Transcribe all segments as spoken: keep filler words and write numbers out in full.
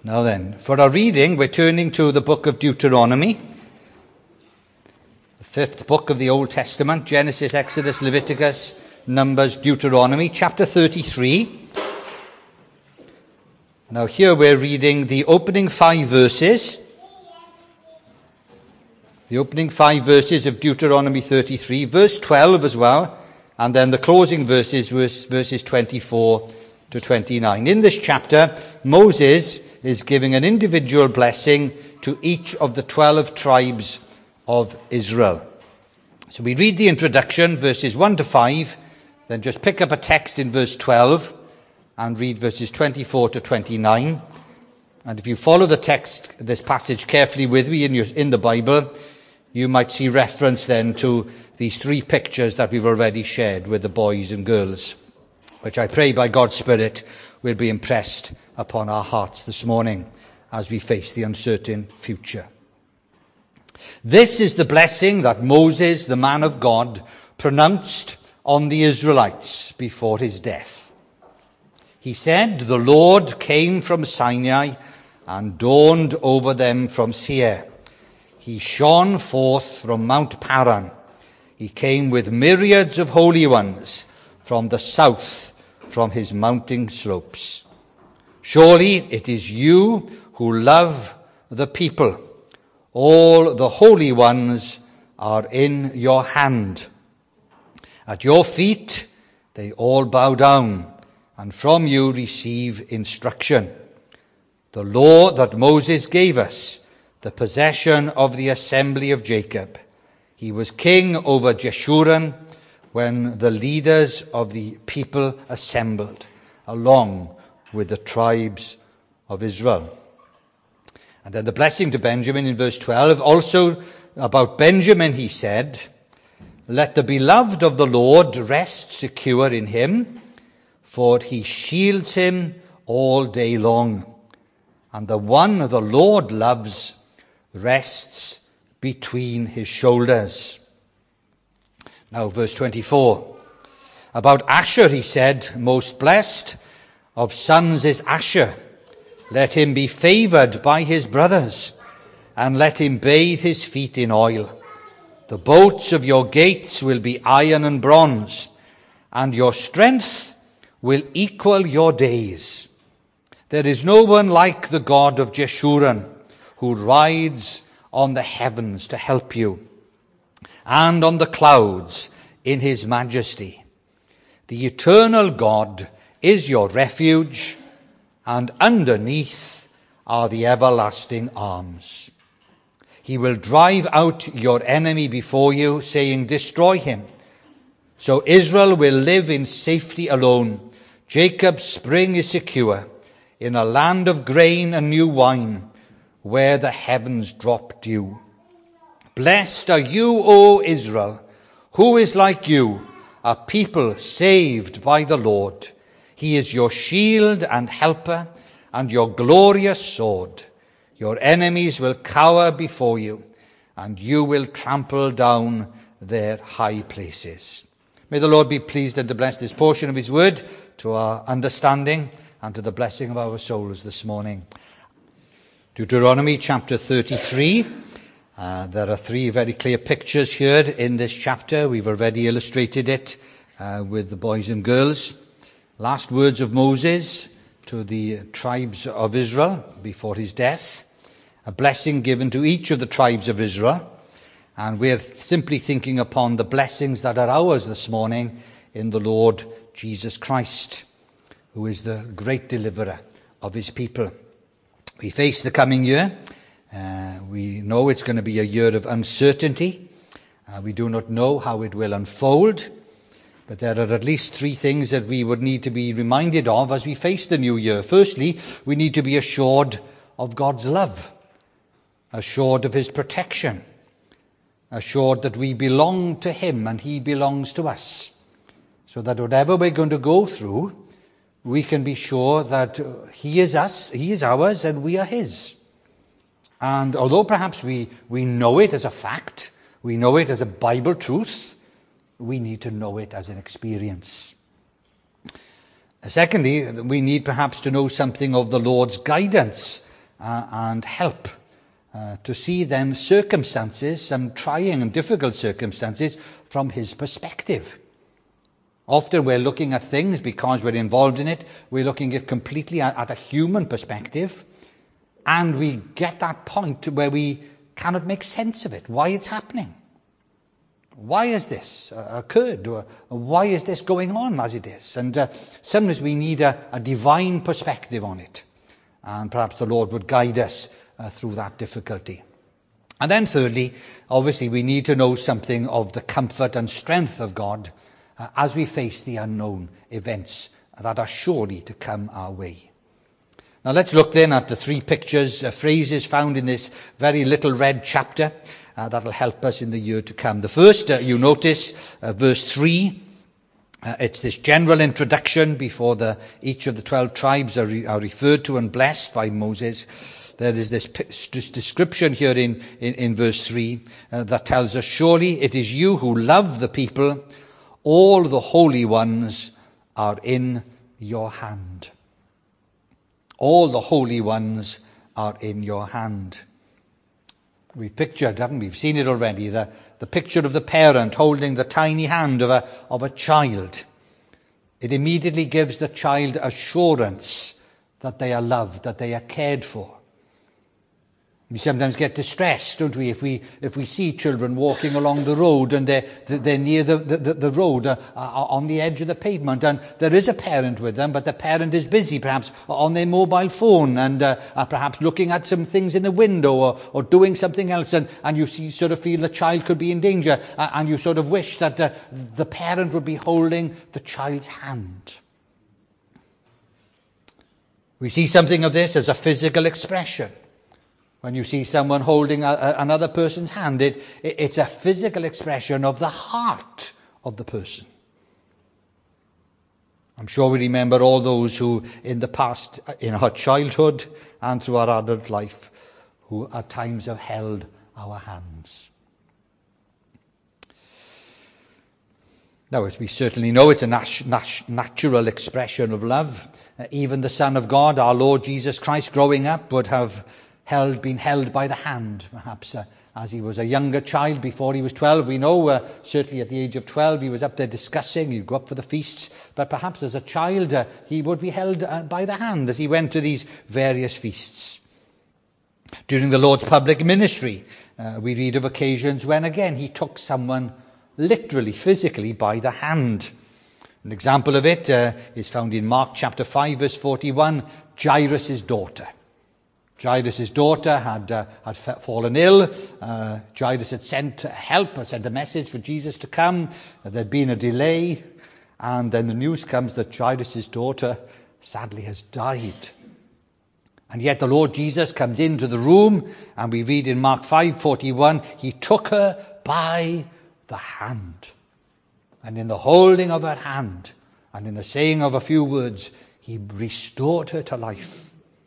Now then, for our reading, we're turning to the book of Deuteronomy, the fifth book of the Old Testament, Genesis, Exodus, Leviticus, Numbers, Deuteronomy, chapter thirty-three. Now here we're reading the opening five verses, the opening five verses of Deuteronomy thirty-three, verse twelve as well, and then the closing verses, verses twenty-four to twenty-nine. In this chapter, Moses is giving an individual blessing to each of the twelve tribes of Israel. So we read the introduction, verses one to five, then just pick up a text in verse twelve and read verses twenty-four to twenty-nine. And if you follow the text, this passage carefully with me in, your, in the Bible, you might see reference then to these three pictures that we've already shared with the boys and girls, which I pray by God's Spirit will be impressed upon our hearts this morning as we face the uncertain future. This is the blessing that Moses, the man of God, pronounced on the Israelites before his death. He said, "The Lord came from Sinai and dawned over them from Seir. He shone forth from Mount Paran. He came with myriads of holy ones from the south, from his mountain slopes. Surely it is you who love the people. All the holy ones are in your hand. At your feet they all bow down, and from you receive instruction. The law that Moses gave us, the possession of the assembly of Jacob. He was king over Jeshurun when the leaders of the people assembled, along with the tribes of Israel." And then the blessing to Benjamin in verse twelve. Also about Benjamin he said, "Let the beloved of the Lord rest secure in him, for he shields him all day long. And the one the Lord loves rests between his shoulders." Now verse twenty-four. About Asher he said, "Most blessed of sons is Asher. Let him be favored by his brothers, and let him bathe his feet in oil. The bolts of your gates will be iron and bronze, and your strength will equal your days. There is no one like the God of Jeshurun, who rides on the heavens to help you, and on the clouds in his majesty. The eternal God is your refuge, and underneath are the everlasting arms. He will drive out your enemy before you, saying, 'Destroy him.' So Israel will live in safety alone. Jacob's spring is secure, in a land of grain and new wine, where the heavens drop dew. Blessed are you, O Israel. Who is like you, a people saved by the Lord? He is your shield and helper, and your glorious sword. Your enemies will cower before you, and you will trample down their high places." May the Lord be pleased and to bless this portion of his word to our understanding and to the blessing of our souls this morning. Deuteronomy chapter thirty-three. Uh, there are three very clear pictures here in this chapter. We've already illustrated it uh, with the boys and girls. Last words of Moses to the tribes of Israel before his death. A blessing given to each of the tribes of Israel. And we're simply thinking upon the blessings that are ours this morning in the Lord Jesus Christ, who is the great deliverer of his people. We face the coming year. Uh, we know it's going to be a year of uncertainty. Uh, we do not know how it will unfold. But there are at least three things that we would need to be reminded of as we face the new year. Firstly, we need to be assured of God's love, assured of his protection, assured that we belong to him and he belongs to us, so that whatever we're going to go through, we can be sure that he is us, he is ours, and we are his. And although perhaps we, we know it as a fact, we know it as a Bible truth, we need to know it as an experience. Secondly, we need perhaps to know something of the Lord's guidance uh, and help uh, to see then circumstances, some trying and difficult circumstances, from his perspective. Often we're looking at things, because we're involved in it, we're looking at completely at, at a human perspective, and we get that point where we cannot make sense of it, why it's happening. Why has this uh, occurred? Or why is this going on as it is? And uh, sometimes we need a, a divine perspective on it. And perhaps the Lord would guide us uh, through that difficulty. And then thirdly, obviously we need to know something of the comfort and strength of God uh, as we face the unknown events that are surely to come our way. Now let's look then at the three pictures, uh, phrases found in this very little red chapter. Uh, that'll help us in the year to come. The first, uh, you notice, uh, verse three, uh, it's this general introduction before the, each of the twelve tribes are, re, are referred to and blessed by Moses. There is this, this description here in, in, in verse three uh, that tells us, surely it is you who love the people, all the holy ones are in your hand. All the holy ones are in your hand. We've pictured, haven't we? We've seen it already, the, the picture of the parent holding the tiny hand of a, of a child. It immediately gives the child assurance that they are loved, that they are cared for. We sometimes get distressed, don't we, if we if we see children walking along the road and they're, they're near the, the, the road, uh, on the edge of the pavement, and there is a parent with them, but the parent is busy, perhaps on their mobile phone, and uh, uh, perhaps looking at some things in the window, or, or doing something else, and, and you see, sort of feel the child could be in danger, uh, and you sort of wish that uh, the parent would be holding the child's hand. We see something of this as a physical expression. When you see someone holding a, a, another person's hand, it, it, it's a physical expression of the heart of the person. I'm sure we remember all those who in the past, in our childhood and through our adult life, who at times have held our hands. Now, as we certainly know, it's a nat- nat- natural expression of love. Uh, even the Son of God, our Lord Jesus Christ, growing up, would have held, been held by the hand, perhaps, uh, as he was a younger child before he was twelve. We know, uh, certainly at the age of twelve, he was up there discussing, he'd go up for the feasts, but perhaps as a child, uh, he would be held uh, by the hand as he went to these various feasts. During the Lord's public ministry, uh, we read of occasions when, again, he took someone literally, physically, by the hand. An example of it uh, is found in Mark chapter five, verse forty-one, Jairus' daughter. Jairus' daughter had uh, had fallen ill. Uh, Jairus had sent help, had sent a message for Jesus to come. There'd been a delay. And then the news comes that Jairus' daughter sadly has died. And yet the Lord Jesus comes into the room, and we read in Mark five forty-one, he took her by the hand. And in the holding of her hand, and in the saying of a few words, he restored her to life.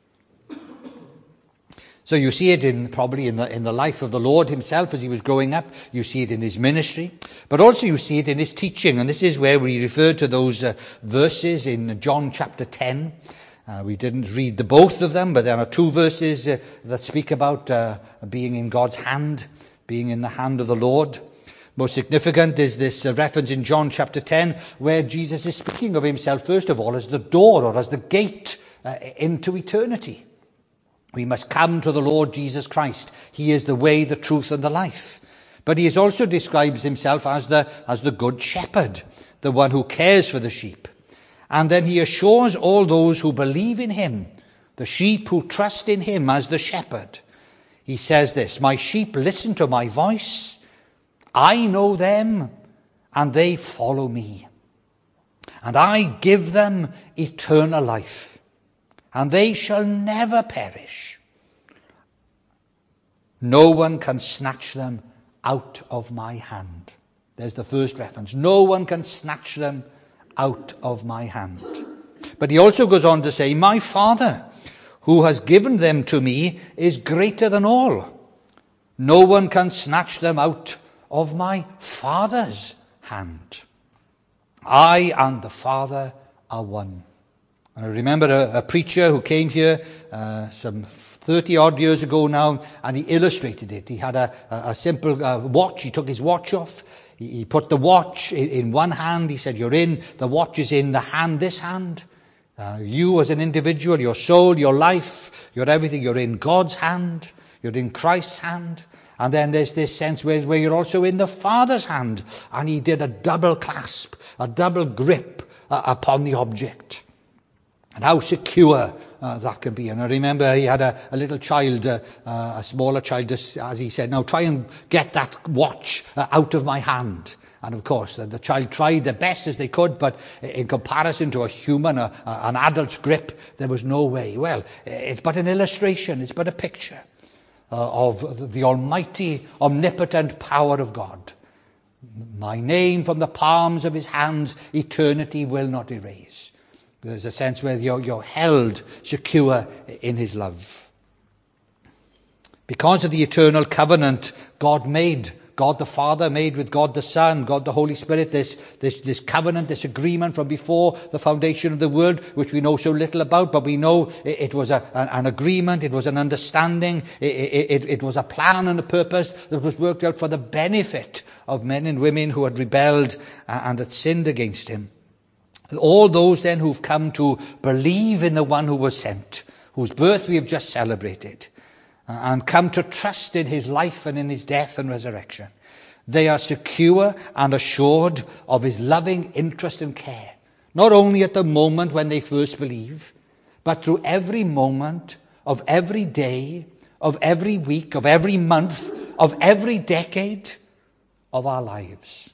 So you see it in probably in the in the life of the Lord himself as he was growing up. You see it in his ministry, but also you see it in his teaching. And this is where we refer to those uh, verses in John chapter ten. Uh, we didn't read the both of them, but there are two verses uh, that speak about uh, being in God's hand, being in the hand of the Lord. Most significant is this uh, reference in John chapter ten, where Jesus is speaking of himself, first of all, as the door, or as the gate uh, into eternity. We must come to the Lord Jesus Christ. He is the way, the truth, and the life. But he also describes himself as the, as the good shepherd, the one who cares for the sheep. And then he assures all those who believe in him, the sheep who trust in him as the shepherd. He says this, my sheep listen to my voice. I know them, and they follow me. And I give them eternal life. And they shall never perish. No one can snatch them out of my hand. There's the first reference. No one can snatch them out of my hand. But he also goes on to say, my Father, who has given them to me, is greater than all. No one can snatch them out of my Father's hand. I and the Father are one. I remember a, a preacher who came here uh, some thirty odd years ago now, and he illustrated it. He had a, a, a simple uh, watch. He took his watch off. He, he put the watch in, in one hand. He said, you're in, the watch is in the hand, this hand. Uh, you as an individual, your soul, your life, your everything, you're in God's hand. You're in Christ's hand. And then there's this sense where, where you're also in the Father's hand. And he did a double clasp, a double grip uh, upon the object. And how secure uh, that can be. And I remember he had a, a little child, uh, uh, a smaller child, just, as he said, now try and get that watch uh, out of my hand. And of course, the, the child tried the best as they could, but in comparison to a human, a, a, an adult's grip, there was no way. Well, it's but an illustration, it's but a picture uh, of the almighty, omnipotent power of God. My name from the palms of his hands, eternity will not erase. There's a sense where you're, you're held secure in his love. Because of the eternal covenant God made, God the Father made with God the Son, God the Holy Spirit, this, this, this covenant, this agreement from before the foundation of the world, which we know so little about, but we know it, it was a, an agreement, it was an understanding, it, it, it was a plan and a purpose that was worked out for the benefit of men and women who had rebelled and had sinned against him. All those then who've come to believe in the one who was sent, whose birth we have just celebrated, and come to trust in his life and in his death and resurrection, they are secure and assured of his loving interest and care, not only at the moment when they first believe, but through every moment of every day, of every week, of every month, of every decade of our lives.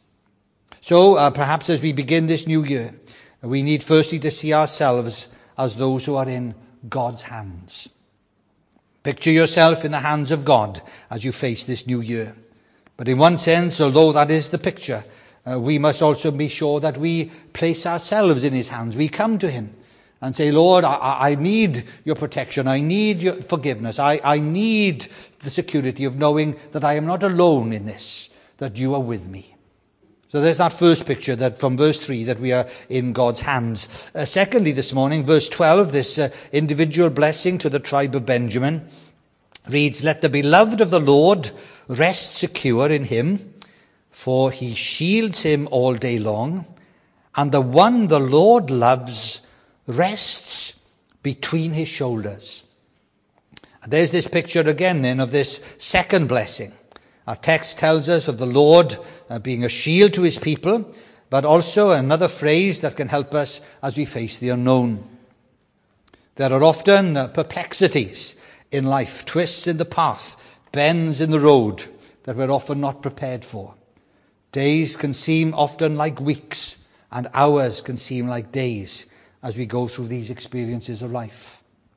So uh, perhaps as we begin this new year, we need firstly to see ourselves as those who are in God's hands. Picture yourself in the hands of God as you face this new year. But in one sense, although that is the picture, uh, we must also be sure that we place ourselves in his hands. We come to him and say, Lord, I, I need your protection. I need your forgiveness. I, I need the security of knowing that I am not alone in this, that you are with me. So there's that first picture that from verse three, that we are in God's hands. Uh, secondly, this morning, verse twelve, this uh, individual blessing to the tribe of Benjamin reads, let the beloved of the Lord rest secure in him, for he shields him all day long, and the one the Lord loves rests between his shoulders. And there's this picture again then of this second blessing. Our text tells us of the Lord uh, being a shield to his people, but also another phrase that can help us as we face the unknown. There are often uh, perplexities in life, twists in the path, bends in the road that we're often not prepared for. Days can seem often like weeks, and hours can seem like days as we go through these experiences of life.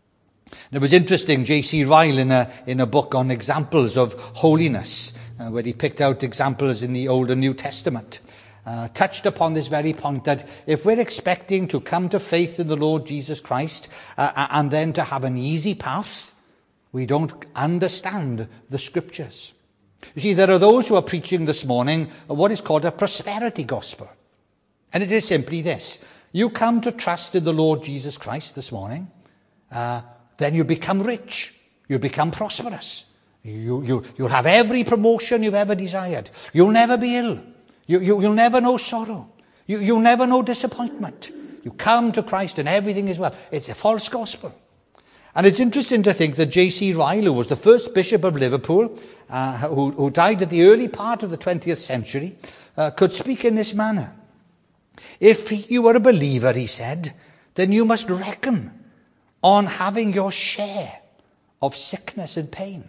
It was interesting, J C Ryle in a, in a book on examples of holiness, uh, where he picked out examples in the Old and New Testament, uh, touched upon this very point that if we're expecting to come to faith in the Lord Jesus Christ uh, and then to have an easy path, we don't understand the scriptures. You see, there are those who are preaching this morning what is called a prosperity gospel. And it is simply this. You come to trust in the Lord Jesus Christ this morning, uh, then you become rich. You become prosperous. You, you, you'll have every promotion you've ever desired. You'll never be ill. You, you, you'll never know sorrow. You, you'll never know disappointment. You come to Christ and everything is well. It's a false gospel. And it's interesting to think that J C Ryle, who was the first bishop of Liverpool, uh, who, who died at the early part of the twentieth century, uh, could speak in this manner. If you are a believer, he said, then you must reckon on having your share of sickness and pain,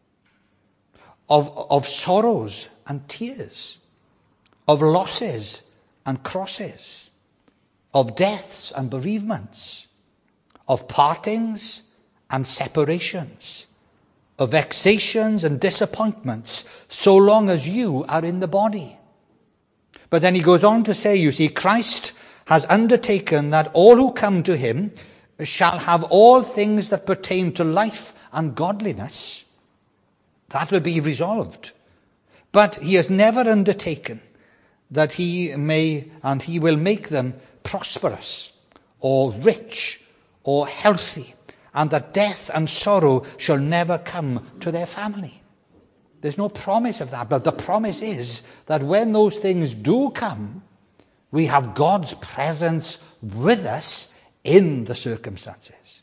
of, of sorrows and tears, of losses and crosses, of deaths and bereavements, of partings and separations, of vexations and disappointments, so long as you are in the body. But then he goes on to say, you see, Christ has undertaken that all who come to him shall have all things that pertain to life and godliness. That will be resolved. But he has never undertaken that he may and he will make them prosperous or rich or healthy, and that death and sorrow shall never come to their family. There's no promise of that, but the promise is that when those things do come, we have God's presence with us in the circumstances.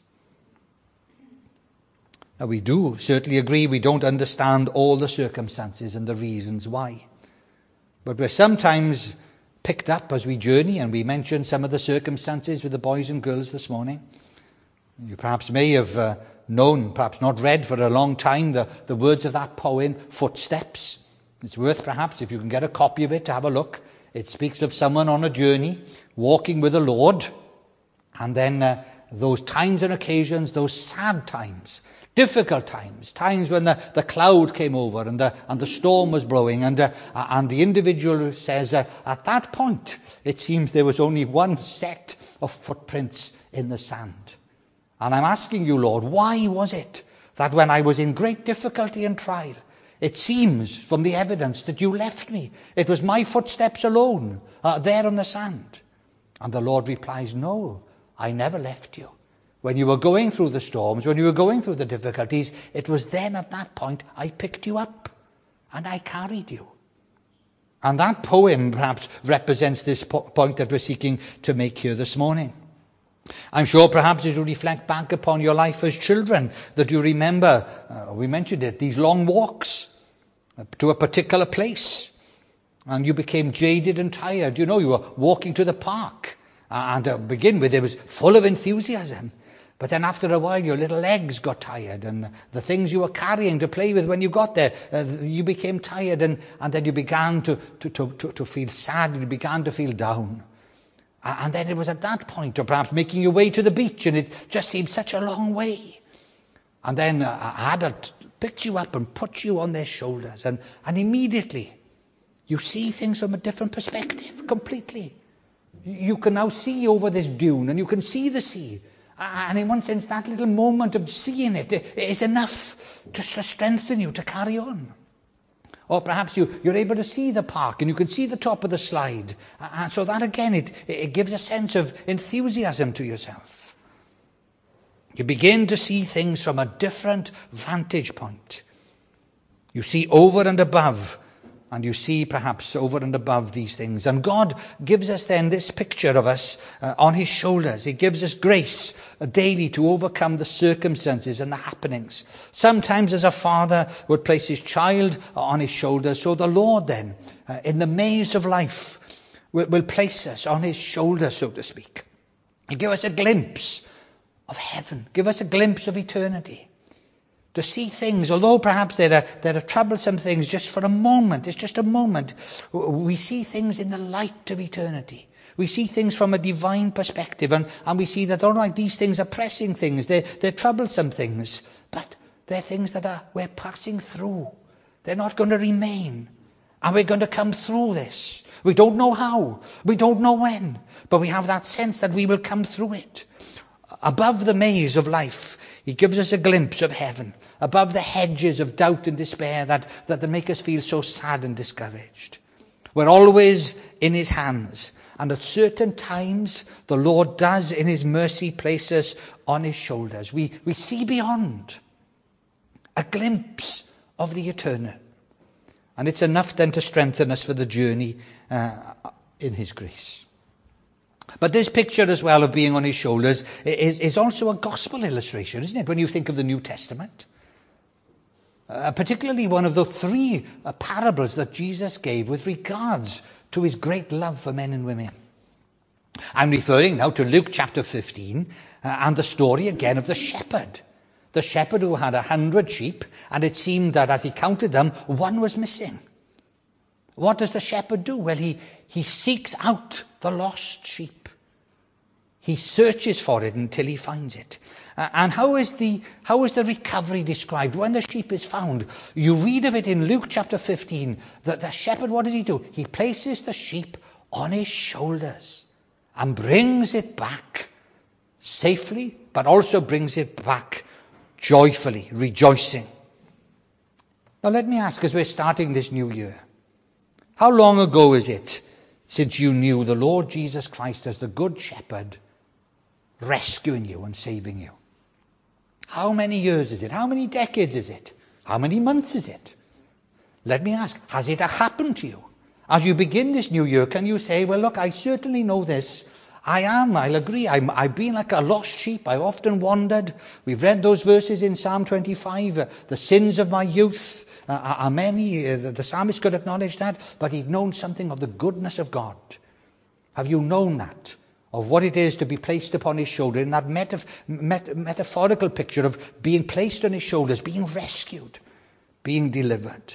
Now, we do certainly agree we don't understand all the circumstances and the reasons why. But we're sometimes picked up as we journey, and we mentioned some of the circumstances with the boys and girls this morning. You perhaps may have uh, known, perhaps not read for a long time, the, the words of that poem, Footsteps. It's worth perhaps, if you can get a copy of it, to have a look. It speaks of someone on a journey, walking with the Lord, and then uh, those times and occasions, those sad times, difficult times, times when the, the cloud came over and the, and the storm was blowing, and, uh, and the individual says, uh, at that point, it seems there was only one set of footprints in the sand. And I'm asking you, Lord, why was it that when I was in great difficulty and trial, it seems from the evidence that you left me? It was my footsteps alone uh, there on the sand. And the Lord replies, no, I never left you. When you were going through the storms, when you were going through the difficulties, it was then at that point I picked you up and I carried you. And that poem perhaps represents this po- point that we're seeking to make here this morning. I'm sure perhaps as you reflect back upon your life as children, that you remember, uh, we mentioned it, these long walks to a particular place. And you became jaded and tired. You know, you were walking to the park. And to begin with, it was full of enthusiasm. But then after a while, your little legs got tired, and the things you were carrying to play with when you got there, uh, you became tired, and, and then you began to, to, to, to, to feel sad, you began to feel down. And then it was at that point, or perhaps making your way to the beach, and it just seemed such a long way. And then uh, Ada picked you up and put you on their shoulders, and, and immediately you see things from a different perspective, completely. You can now see over this dune, and you can see the sea. And in one sense, that little moment of seeing it is enough to strengthen you to carry on. Or perhaps you, you're able to see the park and you can see the top of the slide. And so that again, it, it gives a sense of enthusiasm to yourself. You begin to see things from a different vantage point. You see over and above, and you see perhaps over and above these things. And God gives us then this picture of us uh, on his shoulders. He gives us grace uh, daily to overcome the circumstances and the happenings. Sometimes as a father would place his child on his shoulders, so the Lord then, uh, in the maze of life, will, will place us on his shoulders, so to speak. He'll give us a glimpse of heaven, give us a glimpse of eternity. To see things, although perhaps there are, there are troublesome things just for a moment, it's just a moment, we see things in the light of eternity. We see things from a divine perspective, and, and we see that, all right, these things are pressing things, they're, they're troublesome things, but they're things that are we're passing through. They're not going to remain, and we're going to come through this. We don't know how, we don't know when, but we have that sense that we will come through it. Above the maze of life, he gives us a glimpse of heaven, above the hedges of doubt and despair that, that make us feel so sad and discouraged. We're always in his hands, and at certain times, the Lord does, in his mercy, place us on his shoulders. We, we see beyond, a glimpse of the eternal. And it's enough then to strengthen us for the journey uh, in his grace. But this picture as well of being on his shoulders is, is also a gospel illustration, isn't it, when you think of the New Testament? Uh, particularly one of the three uh, parables that Jesus gave with regards to his great love for men and women. I'm referring now to Luke chapter fifteen uh, and the story again of the shepherd. The shepherd who had a hundred sheep, and it seemed that as he counted them, one was missing. What does the shepherd do? Well, he, he seeks out the lost sheep. He searches for it until he finds it. Uh, and how is the how is the recovery described? When the sheep is found, you read of it in Luke chapter fifteen, that the shepherd, what does he do? He places the sheep on his shoulders and brings it back safely, but also brings it back joyfully, rejoicing. Now let me ask, as we're starting this new year, how long ago is it since you knew the Lord Jesus Christ as the Good Shepherd rescuing you and saving you. How many years is it? How many decades is it? How many months is it? Let me ask, has it happened to you? As you begin this new year, can you say, well, look, I certainly know this. I am, I'll agree, I'm, I've been like a lost sheep. I've often wandered. We've read those verses in Psalm twenty-five. Uh, the sins of my youth uh, are many. Uh, the, the psalmist could acknowledge that, but he'd known something of the goodness of God. Have you known that? Of what it is to be placed upon his shoulder, in that metaf- met- metaphorical picture of being placed on his shoulders, being rescued, being delivered.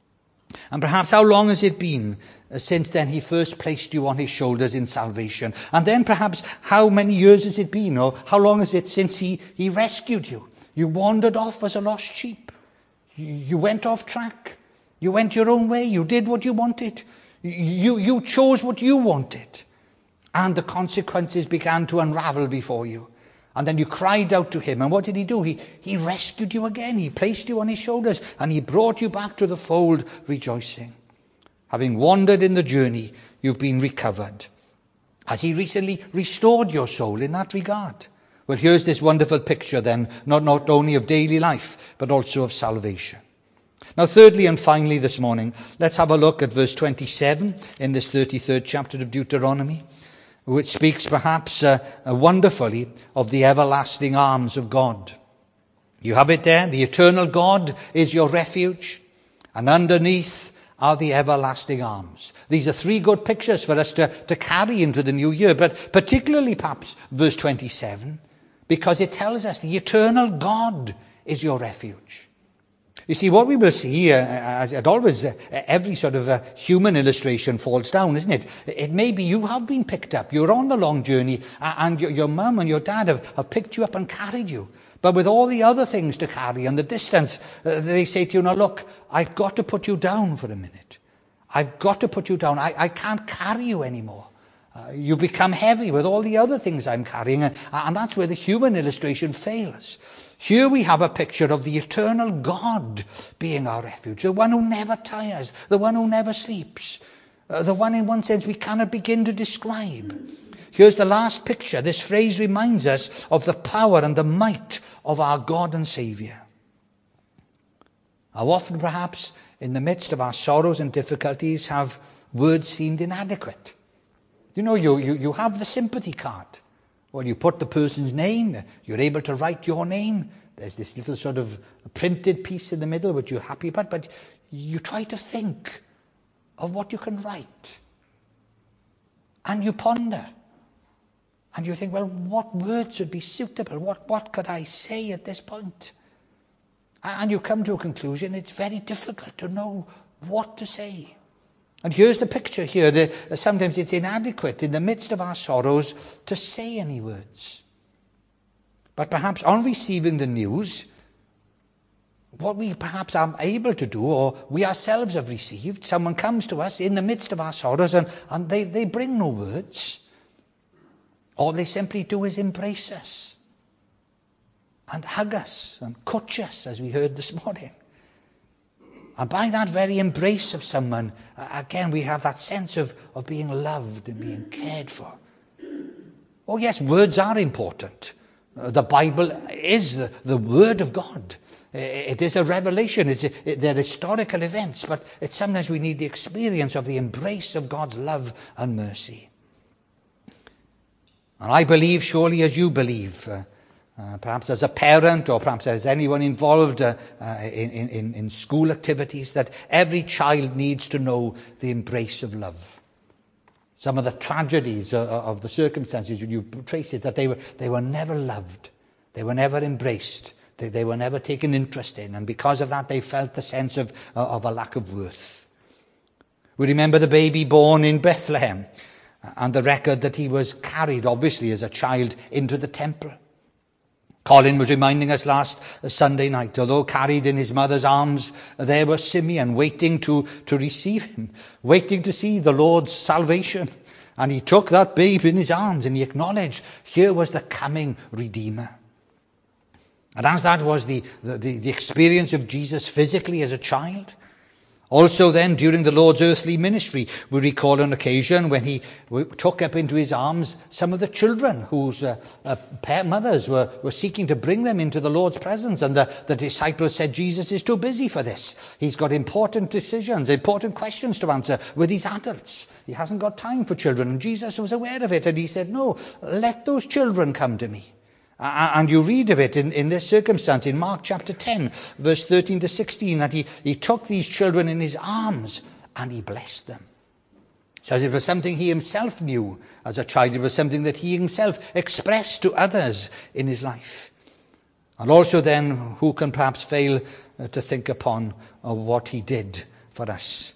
And perhaps how long has it been uh, since then he first placed you on his shoulders in salvation? And then perhaps how many years has it been, or how long is it since he, he rescued you? You wandered off as a lost sheep. You, you went off track. You went your own way. You did what you wanted. You, you chose what you wanted. And the consequences began to unravel before you. And then you cried out to him. And what did he do? He, he rescued you again. He placed you on his shoulders. And he brought you back to the fold rejoicing. Having wandered in the journey, you've been recovered. Has he recently restored your soul in that regard? Well, here's this wonderful picture then, not, not only of daily life, but also of salvation. Now, thirdly and finally this morning, let's have a look at verse twenty-seven in this thirty-third chapter of Deuteronomy, which speaks perhaps uh, uh, wonderfully of the everlasting arms of God. You have it there. The eternal God is your refuge, and underneath are the everlasting arms. These are three good pictures for us to, to carry into the new year, but particularly perhaps verse twenty-seven, because it tells us the eternal God is your refuge. You see, what we will see, uh, as it always, uh, every sort of uh, human illustration falls down, isn't it? It may be you have been picked up. You're on the long journey, uh, and your, your mum and your dad have, have picked you up and carried you. But with all the other things to carry and the distance, uh, they say to you, now look, I've got to put you down for a minute. I've got to put you down. I, I can't carry you anymore. Uh, you become heavy with all the other things I'm carrying. And, and that's where the human illustration fails. Here we have a picture of the eternal God being our refuge, the one who never tires, the one who never sleeps, uh, the one in one sense we cannot begin to describe. Here's the last picture. This phrase reminds us of the power and the might of our God and Saviour. How often perhaps in the midst of our sorrows and difficulties have words seemed inadequate? You know, you, you, you have the sympathy card. Well, you put the person's name, you're able to write your name. There's this little sort of printed piece in the middle which you're happy about, but you try to think of what you can write. And you ponder. And you think, well, what words would be suitable? What, what could I say at this point? And you come to a conclusion, it's very difficult to know what to say. And here's the picture here. The, sometimes it's inadequate in the midst of our sorrows to say any words. But perhaps on receiving the news, what we perhaps are able to do, or we ourselves have received, someone comes to us in the midst of our sorrows and, and they, they bring no words. All they simply do is embrace us and hug us and coach us, as we heard this morning. And by that very embrace of someone, uh, again, we have that sense of, of being loved and being cared for. Oh yes, words are important. Uh, the Bible is the, the Word of God. It is a revelation. It's a, it, they're historical events, but it's sometimes we need the experience of the embrace of God's love and mercy. And I believe, surely as you believe, uh, Uh, perhaps as a parent or perhaps as anyone involved uh, uh, in, in, in school activities, that every child needs to know the embrace of love. Some of the tragedies uh, of the circumstances, when you trace it, that they were, they were never loved. They were never embraced. They, they were never taken interest in. And because of that, they felt the sense of, uh, of a lack of worth. We remember the baby born in Bethlehem and the record that he was carried, obviously, as a child into the temple. Colin was reminding us last Sunday night, although carried in his mother's arms, there was Simeon waiting to, to receive him, waiting to see the Lord's salvation. And he took that babe in his arms and he acknowledged here was the coming Redeemer. And as that was the, the, the experience of Jesus physically as a child, Also then, during the Lord's earthly ministry, we recall an occasion when he took up into his arms some of the children whose uh, uh, parent mothers were, were seeking to bring them into the Lord's presence. And the, the disciples said, Jesus is too busy for this. He's got important decisions, important questions to answer with these adults. He hasn't got time for children. And Jesus was aware of it. And he said, no, let those children come to me. And you read of it in, in this circumstance in Mark chapter ten, verse thirteen to sixteen, that he, he took these children in his arms and he blessed them. So it was something he himself knew as a child. It was something that he himself expressed to others in his life. And also then, who can perhaps fail to think upon what he did for us?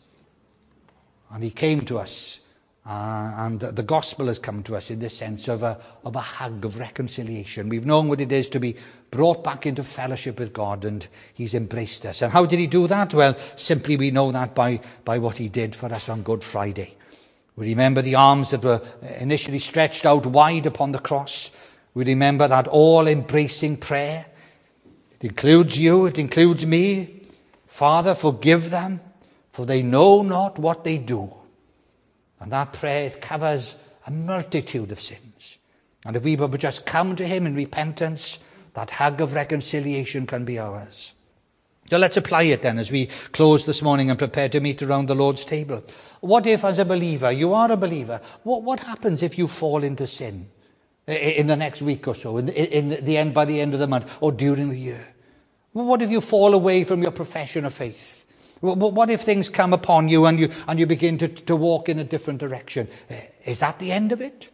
And he came to us. Uh, and the gospel has come to us in this sense of a, of a hug of reconciliation. We've known what it is to be brought back into fellowship with God, and he's embraced us. And how did he do that? Well, simply we know that by, by what he did for us on Good Friday. We remember the arms that were initially stretched out wide upon the cross. We remember that all-embracing prayer. It includes you, it includes me. Father, forgive them, for they know not what they do. And that prayer, it covers a multitude of sins. And if we would just come to him in repentance, that hug of reconciliation can be ours. So let's apply it then as we close this morning and prepare to meet around the Lord's table. What if, as a believer, you are a believer, what, what happens if you fall into sin in the next week or so, in, in the end, by the end of the month, or during the year? What if you fall away from your profession of faith? What if things come upon you and you and you begin to, to walk in a different direction? Is that the end of it?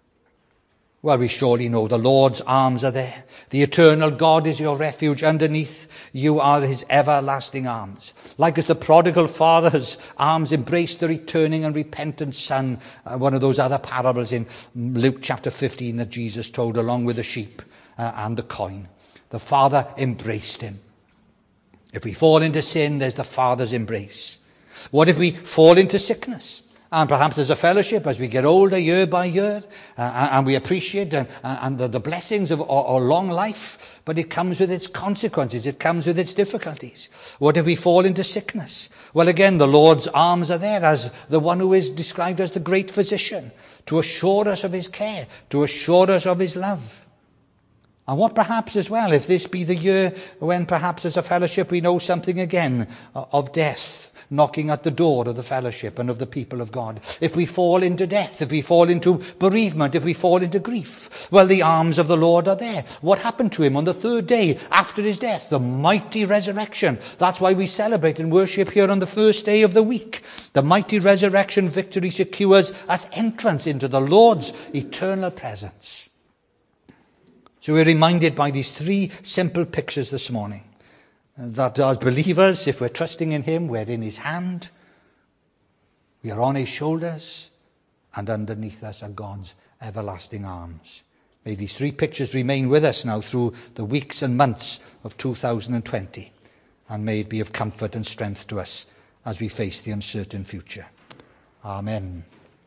Well, we surely know the Lord's arms are there. The eternal God is your refuge. Underneath you are his everlasting arms. Like as the prodigal father's arms embraced the returning and repentant son, uh, one of those other parables in Luke chapter fifteen that Jesus told along with the sheep uh, and the coin. The father embraced him. If we fall into sin, there's the Father's embrace. What if we fall into sickness? And perhaps there's a fellowship as we get older year by year, uh, and we appreciate and, and the, the blessings of our, our long life, but it comes with its consequences. It comes with its difficulties. What if we fall into sickness? Well, again, the Lord's arms are there as the one who is described as the great physician, to assure us of his care, to assure us of his love. And what perhaps as well, if this be the year when perhaps as a fellowship we know something again of death knocking at the door of the fellowship and of the people of God. If we fall into death, if we fall into bereavement, if we fall into grief, well, the arms of the Lord are there. What happened to him on the third day after his death? The mighty resurrection. That's why we celebrate and worship here on the first day of the week. The mighty resurrection victory secures us entrance into the Lord's eternal presence. So we're reminded by these three simple pictures this morning that as believers, if we're trusting in him, we're in his hand, we are on his shoulders, and underneath us are God's everlasting arms. May these three pictures remain with us now through the weeks and months of two thousand twenty, and may it be of comfort and strength to us as we face the uncertain future. Amen.